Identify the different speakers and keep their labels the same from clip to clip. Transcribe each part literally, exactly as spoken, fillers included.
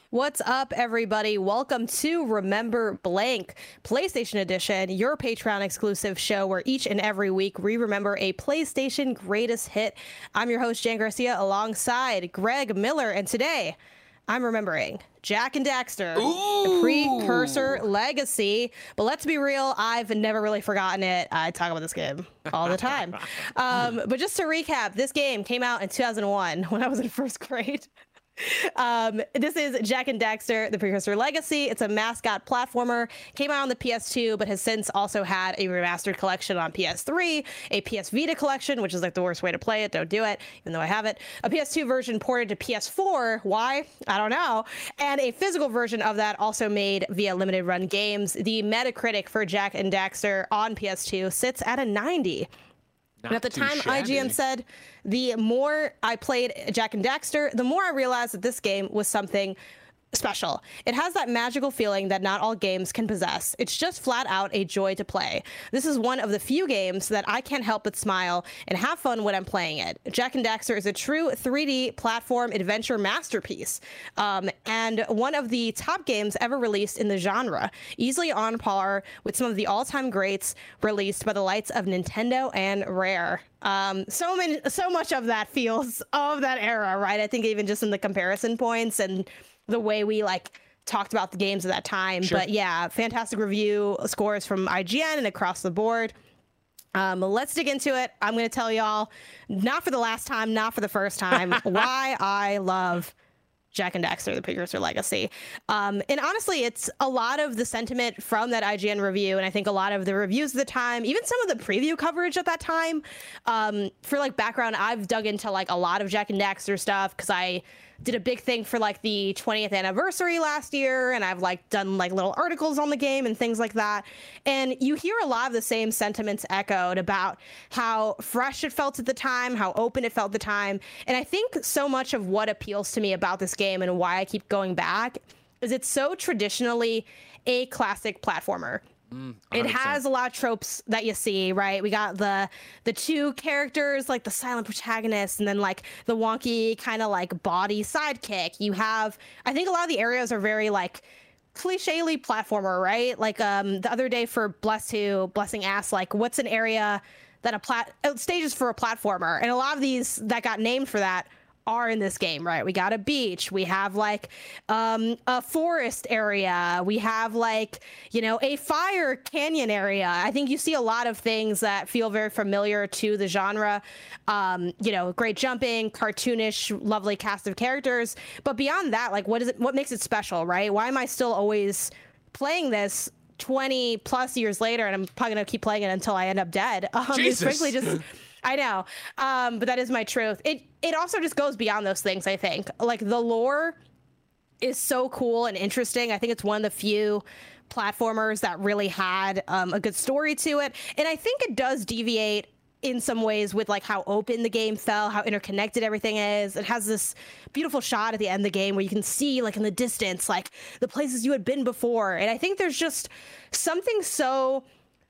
Speaker 1: What's up, everybody? Welcome to Remember Blank, PlayStation Edition, your Patreon exclusive show where each and every week we remember a PlayStation greatest hit. I'm your host, Jan Garcia, alongside Greg Miller, and today I'm remembering Jak and Daxter,
Speaker 2: Ooh.
Speaker 1: the Precursor Legacy. But let's be real, I've never really forgotten it. I talk about this game all the time. um, but just to recap, this game came out in two thousand one when I was in first grade. Um, this is Jak and Daxter, the Precursor Legacy. It's a mascot platformer. Came out on the P S two, but has since also had a remastered collection on P S three, a P S Vita collection, which is like the worst way to play it. Don't do it, even though I have it. A P S two version ported to P S four. Why? I don't know. And a physical version of that also made via limited run games. The Metacritic for Jak and Daxter on P S two sits at a ninety.
Speaker 2: Not
Speaker 1: and at the time,
Speaker 2: shabby.
Speaker 1: I G N said, the more I played Jak and Daxter, the more I realized that this game was something special. It has that magical feeling that not all games can possess. It's just flat out a joy to play. This is one of the few games that I can't help but smile and have fun when I'm playing it. Jak and Daxter is a true three D platform adventure masterpiece, um, and one of the top games ever released in the genre, easily on par with some of the all-time greats released by the likes of Nintendo and Rare. Um, so many, so much of that feels of that era, right? I think even just in the comparison points and the way we like talked about the games at that time.
Speaker 2: Sure.
Speaker 1: But yeah, fantastic review scores from I G N and across the board. Um, let's dig into it. I'm going to tell y'all, not for the last time, not for the first time, why I love Jak and Daxter, the Precursor Legacy. Um, and honestly, it's a lot of the sentiment from that I G N review, and I think a lot of the reviews at the time, even some of the preview coverage at that time. Um, for like background, I've dug into like a lot of Jak and Daxter stuff because I did a big thing for like the twentieth anniversary last year, and I've like done like little articles on the game and things like that. And you hear a lot of the same sentiments echoed about how fresh it felt at the time, how open it felt at the time. And I think so much of what appeals to me about this game and why I keep going back is it's so traditionally a classic platformer.
Speaker 2: Mm,
Speaker 1: it has a lot of tropes that you see, right? We got the the two characters, like the silent protagonist, and then like the wonky kind of like body sidekick. You have, I think a lot of the areas are very like cliche-ly platformer, right? Like um the other day for Bless two, Blessing asked like, what's an area that a plat uh, stages for a platformer? And a lot of these that got named for that are in this game, right? We got a beach, we have like um a forest area, we have like, you know, a fire canyon area. I think you see a lot of things that feel very familiar to the genre. Um you know, great jumping, cartoonish, lovely cast of characters, but beyond that, like what is it, what makes it special, right? Why am I still always playing this twenty plus years later, and I'm probably gonna keep playing it until I end up dead? Um
Speaker 2: Jesus.
Speaker 1: it's frankly just I know, um, but that is my truth. It it also just goes beyond those things, I think. Like, the lore is so cool and interesting. I think it's one of the few platformers that really had um, a good story to it. And I think it does deviate in some ways with, like, how open the game felt, how interconnected everything is. It has this beautiful shot at the end of the game where you can see, like, in the distance, like, the places you had been before. And I think there's just something so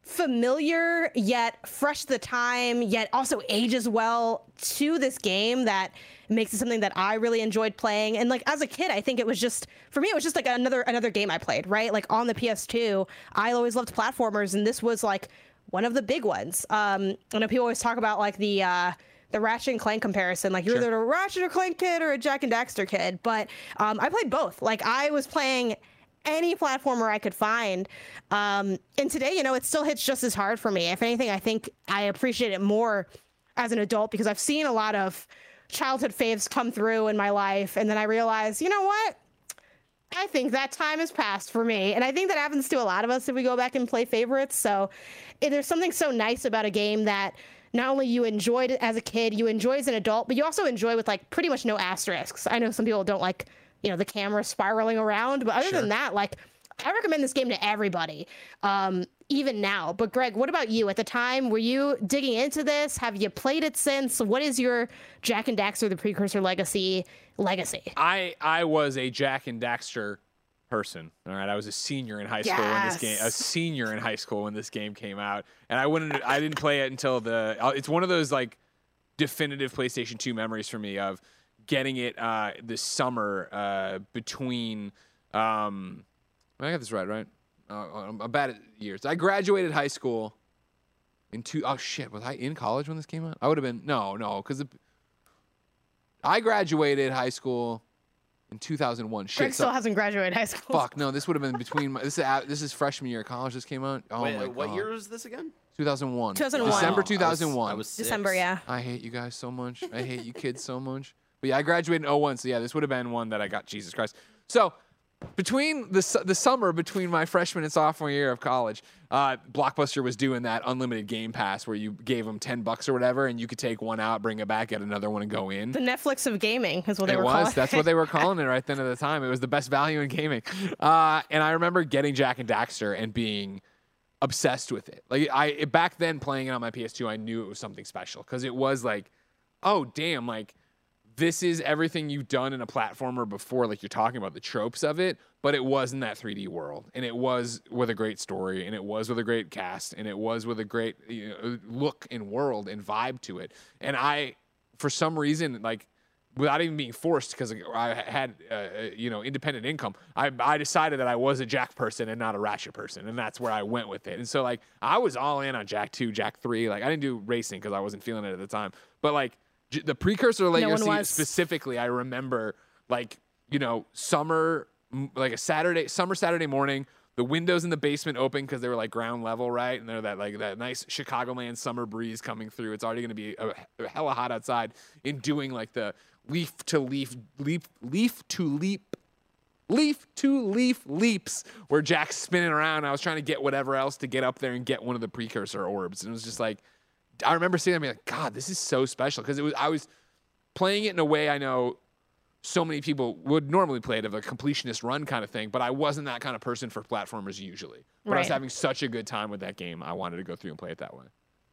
Speaker 1: familiar yet fresh at the time, yet also ages well to this game that makes it something that I really enjoyed playing. And like as a kid, I think it was just, for me, it was just like another another game I played, right? Like on the P S two, I always loved platformers, and this was like one of the big ones. Um, I know people always talk about like the uh, the Ratchet and Clank comparison, like you're
Speaker 2: Sure.
Speaker 1: either a Ratchet or Clank kid or a Jak and Daxter kid, but um, I played both. Like I was playing any platformer I could find. Um, and today, you know, it still hits just as hard for me. If anything, I think I appreciate it more as an adult because I've seen a lot of childhood faves come through in my life. And then I realize, you know what? I think that time has passed for me. And I think that happens to a lot of us if we go back and play favorites. So eh, there's something so nice about a game that not only you enjoyed it as a kid, you enjoy as an adult, but you also enjoy with like pretty much no asterisks. I know some people don't like, you know, the camera spiraling around, but other
Speaker 2: Sure.
Speaker 1: than that, like I recommend this game to everybody, um, even now. But Greg, what about you? At the time, were you digging into this? Have you played it since? What is your Jak and Daxter, the Precursor Legacy legacy?
Speaker 2: I I was a Jak and Daxter person. All right, I was a senior in high school when this game, a
Speaker 1: Yes.
Speaker 2: senior in high school when this game came out, and I wouldn't, I didn't play it until the. It's one of those like definitive PlayStation two memories for me of getting it uh, this summer uh, between. Um, I got this right, right? Uh, I'm I'm bad at years. I graduated high school in two. Oh shit, was I in college when this came out? I would have been no, no, because I graduated high school in two thousand one. Shit,
Speaker 1: Greg still
Speaker 2: so,
Speaker 1: hasn't graduated high school.
Speaker 2: fuck no, this would have been between. My, this is this is freshman year of college. This came out. Oh
Speaker 3: Wait,
Speaker 2: my
Speaker 3: what
Speaker 2: god.
Speaker 3: year was this again?
Speaker 2: two thousand one.
Speaker 1: two thousand one.
Speaker 2: December
Speaker 3: Wow,
Speaker 2: two thousand one.
Speaker 3: I was, I was six.
Speaker 1: December, yeah.
Speaker 2: I hate you guys so much. I hate you kids so much. But yeah, I graduated in oh one, so yeah, this would have been one that I got. Jesus Christ. So between the su- the summer between my freshman and sophomore year of college, uh, Blockbuster was doing that unlimited Game Pass where you gave them ten bucks or whatever, and you could take one out, bring it back, get another one, and go in.
Speaker 1: The Netflix of gaming is what they
Speaker 2: It
Speaker 1: were
Speaker 2: was.
Speaker 1: calling
Speaker 2: That's what they were calling it right then at the time. It was the best value in gaming. Uh, and I remember getting Jack and Daxter and being obsessed with it. Like I back then playing it on my P S two, I knew it was something special because it was like, oh damn, like this is everything you've done in a platformer before. Like you're talking about the tropes of it, but it was in that three D world, and it was with a great story, and it was with a great cast, and it was with a great you know, look and world and vibe to it. And I, for some reason, like without even being forced, because I had uh, you know independent income, I I decided that I was a Jack person and not a Ratchet person, and that's where I went with it. And so like I was all in on Jack two, Jack three. Like I didn't do racing because I wasn't feeling it at the time, but like j- the Precursor Legacy
Speaker 1: was.
Speaker 2: specifically, I remember like you know summer m- like a Saturday summer Saturday morning. The windows in the basement open because they were like ground level, right? And they're that like that nice Chicagoland summer breeze coming through. It's already going to be a, a hella hot outside. In doing like the leaf to leaf, leaf, leaf to leap, leaf to leaf leaps, where Jack's spinning around. I was trying to get whatever else to get up there and get one of the Precursor orbs, and it was just like, I remember seeing that and being like, God, this is so special because it was I was playing it in a way I know so many people would normally play it of a completionist run kind of thing, but I wasn't that kind of person for platformers usually. But I was
Speaker 1: Right.
Speaker 2: having such a good time with that game, I wanted to go through and play it that way.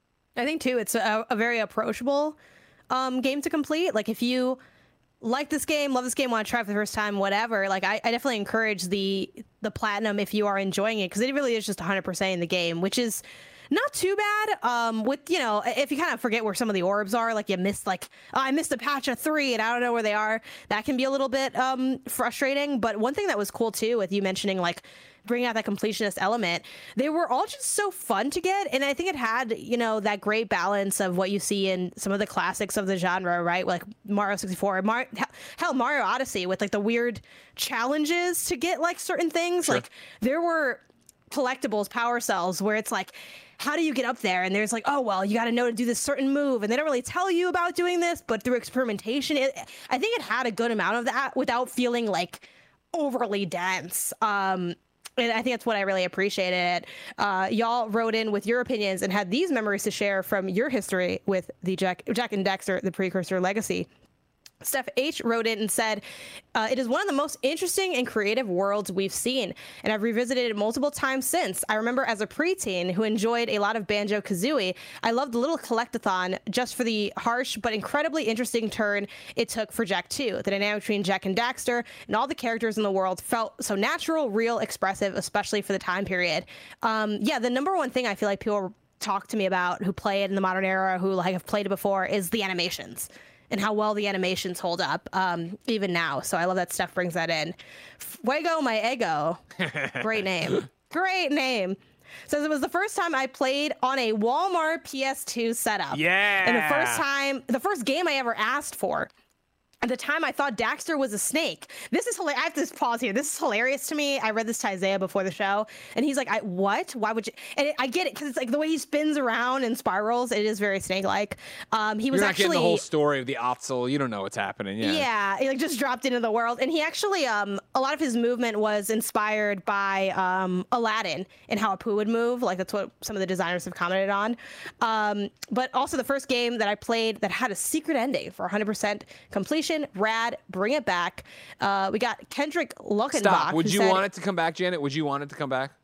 Speaker 1: I think too, it's a, a very approachable um, game to complete. Like if you like this game, love this game, want to try it for the first time, whatever. Like I, I definitely encourage the the platinum if you are enjoying it because it really is just one hundred percent in the game, which is not too bad. Um, with you know, if you kind of forget where some of the orbs are, like you missed like oh, I missed a patch of three and I don't know where they are. That can be a little bit um frustrating. But one thing that was cool too, with you mentioning like bringing out that completionist element, they were all just so fun to get, and I think it had you know that great balance of what you see in some of the classics of the genre, right? Like Mario sixty-four, Mar- hell, Mario Odyssey with like the weird challenges to get like certain things.
Speaker 2: Sure.
Speaker 1: Like there were collectibles, power cells, where it's like, how do you get up there? And there's like, oh, well, you got to know to do this certain move. And they don't really tell you about doing this, but through experimentation, it, I think it had a good amount of that without feeling like overly dense. Um, and I think that's what I really appreciated. Uh, y'all wrote in with your opinions and had these memories to share from your history with the Jack, Jack and Daxter, the Precursor Legacy. Steph H wrote in and said, uh, it is one of the most interesting and creative worlds we've seen, and I've revisited it multiple times since. I remember as a preteen who enjoyed a lot of Banjo-Kazooie, I loved the little collectathon just for the harsh but incredibly interesting turn it took for Jack two. The dynamic between Jack and Daxter and all the characters in the world felt so natural, real, expressive, especially for the time period. Um, yeah, the number one thing I feel like people talk to me about who play it in the modern era, who like have played it before, is the animations. And how well the animations hold up, um, even now. So I love that Steph brings that in. Fuego My Ego. Great name. Great name. Says it was the first time I played on a Walmart P S two setup.
Speaker 2: Yeah.
Speaker 1: And the first time, the first game I ever asked for. At the time, I thought Daxter was a snake. This is hilarious. I have to just pause here. This is hilarious to me. I read this to Isaiah before the show, and he's like, I, what? Why would you? And it, I get it, because it's like the way he spins around and spirals, it is very snake-like. Um, he was
Speaker 2: You're not
Speaker 1: actually...
Speaker 2: getting the whole story of the Otzel. You don't know what's happening. Yeah.
Speaker 1: Yeah, he like just dropped into the world. And he actually, um, a lot of his movement was inspired by um, Aladdin and how Apu would move. Like, that's what some of the designers have commented on. Um, but also the first game that I played that had a secret ending for one hundred percent completion. Rad, bring it back. Uh, we got Kendrick Luckenbach.
Speaker 2: Stop. Would
Speaker 1: who
Speaker 2: you
Speaker 1: said,
Speaker 2: want it to come back, Janet? Would you want it to come back?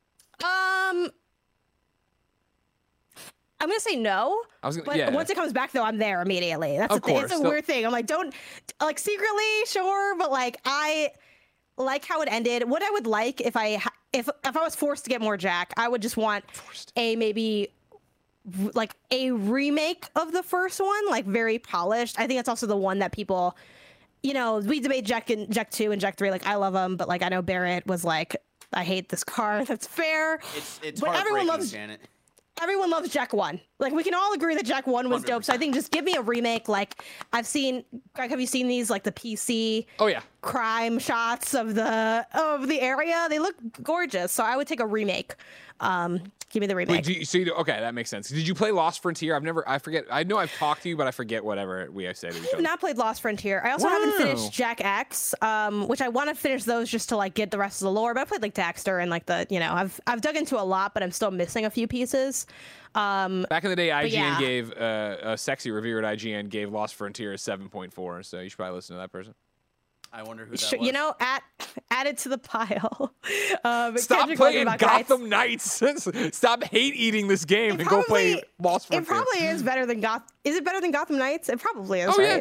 Speaker 1: Um, I'm gonna say no.
Speaker 2: I was gonna,
Speaker 1: But
Speaker 2: yeah.
Speaker 1: once it comes back, though, I'm there immediately. That's
Speaker 2: Of
Speaker 1: the thing.
Speaker 2: course.
Speaker 1: It's a
Speaker 2: So-
Speaker 1: weird thing. I'm like, don't like secretly, sure, but like I like how it ended. What I would like if I ha- if if I was forced to get more Jack, I would just want
Speaker 2: Forced.
Speaker 1: a maybe like a remake of the first one, like very polished. I think it's also the one that people, you know, we debate Jak and Jak two and Jak three. Like I love them, but like I know Barrett was like, I hate this car. That's fair.
Speaker 3: It's it's
Speaker 1: but everyone loves
Speaker 3: Janet.
Speaker 1: Everyone loves Jak one. Like we can all agree that Jak one was dope. So I think just give me a remake. Like I've seen, Greg, have you seen these like the P C?
Speaker 2: Oh yeah.
Speaker 1: Crime shots of the of the area? They look gorgeous. So I would take a remake. Um, give me the remake.
Speaker 2: Wait, do you, so you, okay, that makes sense. Did you play Lost Frontier? I've never. I forget. I know I've talked to you, but I forget whatever we have said to each
Speaker 1: I have
Speaker 2: other.
Speaker 1: not played Lost Frontier. I also
Speaker 2: Wow.
Speaker 1: haven't finished Jak X, um, which I want to finish those just to like get the rest of the lore. But I played like Daxter and like the, you know, I've I've dug into a lot, but I'm still missing a few pieces. Um,
Speaker 2: Back in the day, I G N
Speaker 1: yeah.
Speaker 2: gave uh, a sexy reviewer at I G N gave Lost Frontier a seven point four. So you should probably listen to that person.
Speaker 3: I wonder who that
Speaker 1: Sure,
Speaker 3: was.
Speaker 1: you know, add add it to the pile. Um,
Speaker 2: Stop
Speaker 1: Kendrick
Speaker 2: playing
Speaker 1: Lamar
Speaker 2: Gotham Knights. Stop hate eating this game
Speaker 1: It
Speaker 2: and go play
Speaker 1: probably-
Speaker 2: Lost
Speaker 1: It
Speaker 2: Frontier.
Speaker 1: probably is better than Goth. Is it better than Gotham Knights? It probably is.
Speaker 2: Oh, yeah.
Speaker 1: right?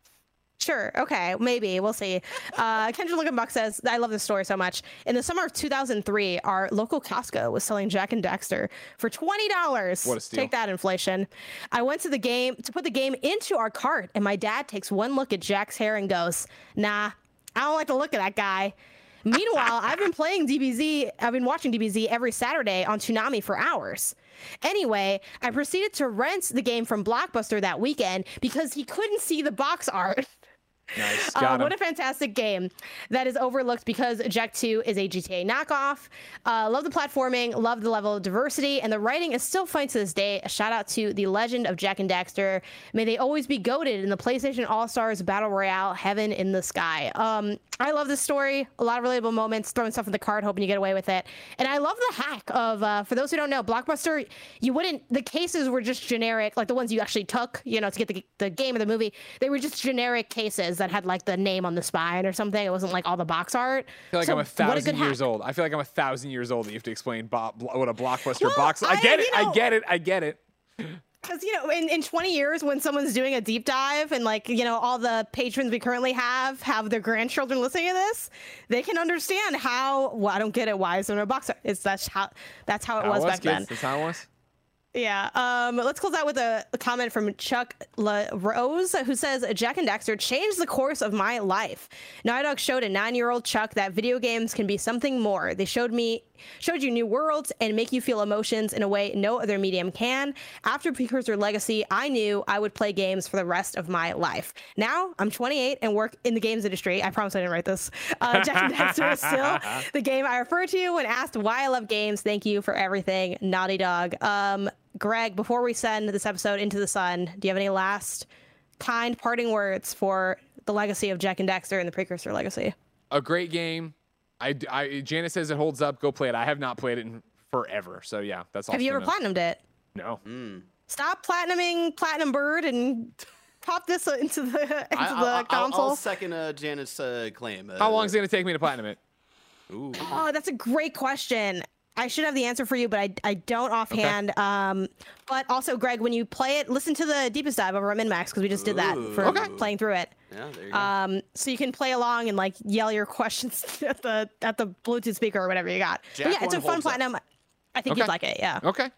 Speaker 1: Sure. Okay. Maybe we'll see. Uh, Kendra Looking Buck says, "I love this story so much. In the summer of two thousand three, our local Costco was selling Jak and Daxter for twenty dollars.
Speaker 2: What a steal.
Speaker 1: Take that, inflation. I went to the game to put the game into our cart, and my dad takes one look at Jak's hair and goes, "Nah, I don't like the look of that guy." Meanwhile, I've been playing D B Z. I've been watching D B Z every Saturday on Toonami for hours. Anyway, I proceeded to rent the game from Blockbuster that weekend because he couldn't see the box art.
Speaker 2: Nice.
Speaker 1: Uh,
Speaker 2: Got him.
Speaker 1: what a fantastic game that is overlooked because Jak two is a G T A knockoff. Uh, love the platforming, love the level of diversity, and the writing is still fun to this day. A shout out to the legend of Jak and Daxter. May they always be goated in the PlayStation All-Stars Battle Royale, heaven in the sky. Um, I love this story. A lot of relatable moments, throwing stuff in the cart, hoping you get away with it. And I love the hack of, uh, for those who don't know, Blockbuster, you wouldn't, the cases were just generic, like the ones you actually took, you know, to get the, the game or the movie. They were just generic cases that had like the name on the spine or something. It wasn't like all the box art.
Speaker 2: I feel like
Speaker 1: So
Speaker 2: I'm a
Speaker 1: what a
Speaker 2: thousand
Speaker 1: good
Speaker 2: years
Speaker 1: hack.
Speaker 2: old. I feel like I'm a thousand years old that you have to explain bo- blo- what a Blockbuster
Speaker 1: Well,
Speaker 2: box. I
Speaker 1: I-
Speaker 2: get it.
Speaker 1: you
Speaker 2: I
Speaker 1: know-
Speaker 2: get it. I get it.
Speaker 1: Because, you know, in, in twenty years, when someone's doing a deep dive and, like, you know, all the patrons we currently have have their grandchildren listening to this, they can understand how, well, I don't get it. Why is there no box art? It's that's how, that's how it
Speaker 2: How
Speaker 1: was
Speaker 2: it
Speaker 1: back
Speaker 2: kids.
Speaker 1: then.
Speaker 2: That's how it was.
Speaker 1: Yeah. Um, let's close out with a, a comment from Chuck La Rose, who says, Jak and Daxter changed the course of my life. Naughty Dog showed a nine-year-old Chuck that video games can be something more. They showed me showed you new worlds and make you feel emotions in a way no other medium can. After Precursor Legacy, I knew I would play games for the rest of my life. Now I'm twenty-eight and work in the games industry. I promise I didn't write this. Uh, Jak and Daxter is still the game I refer to when asked why I love games. Thank you for everything, Naughty Dog. Um, Greg, before we send this episode into the sun, do you have any last kind parting words for the legacy of Jak and Daxter and the Precursor Legacy?
Speaker 2: A great game. I, I Janet says it holds up. Go play it. I have not played it in forever. So yeah, that's all.
Speaker 1: Have you ever platinumed it?
Speaker 2: No.
Speaker 3: Mm.
Speaker 1: Stop platinuming Platinum Bird and pop this into the into
Speaker 3: I,
Speaker 1: the
Speaker 3: I'll, I'll,
Speaker 1: console.
Speaker 3: I'll second uh, Janet's uh, claim. Uh,
Speaker 2: How long is it gonna take me to platinum it?
Speaker 3: Ooh.
Speaker 1: Oh, that's a great question. I should have the answer for you, but I, I don't offhand. Um, but also, Greg, when you play it, listen to the deepest dive over at MinMax because we just did that
Speaker 3: Ooh.
Speaker 1: for
Speaker 2: Okay.
Speaker 1: playing through it.
Speaker 3: Yeah, there you go.
Speaker 1: Um, so you can play along and like yell your questions at the at the Bluetooth speaker or whatever you got. But
Speaker 3: Jak
Speaker 1: yeah, it's a
Speaker 3: one
Speaker 1: fun
Speaker 3: holds up.
Speaker 1: platinum. I think
Speaker 2: Okay.
Speaker 1: you'd like it. Yeah.
Speaker 2: Okay.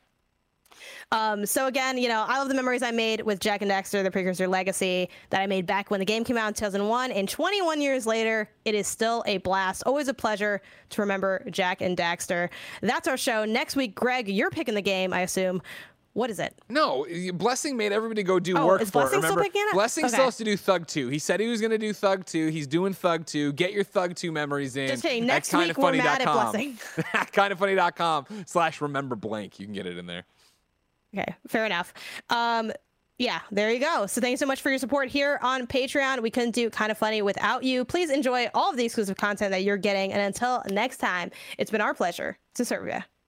Speaker 1: Um, so again, you know, I love the memories I made with Jak and Daxter, the Precursor Legacy, that I made back when the game came out in two thousand one, and twenty-one years later, it is still a blast. Always a pleasure to remember Jak and Daxter. That's our show. Next week, Greg, you're picking the game, I assume. What is it?
Speaker 2: No, Blessing made everybody go do
Speaker 1: Oh,
Speaker 2: work
Speaker 1: is
Speaker 2: for it.
Speaker 1: Blessing still
Speaker 2: Remember,
Speaker 1: picking it?
Speaker 2: Blessing
Speaker 1: Okay.
Speaker 2: still has to do Thug two. He said he was going to do Thug two. He's doing Thug two. Get your Thug two memories in.
Speaker 1: Just kidding.
Speaker 2: at
Speaker 1: Next week, we're mad at
Speaker 2: kindoffunny.com.
Speaker 1: Blessing.
Speaker 2: kindoffunny.com slash remember blank. You can get it in there.
Speaker 1: Okay, fair enough. Um, yeah, there you go. So thanks so much for your support here on Patreon. We couldn't do Kind of Funny without you. Please enjoy all of the exclusive content that you're getting. And until next time, it's been our pleasure to serve you.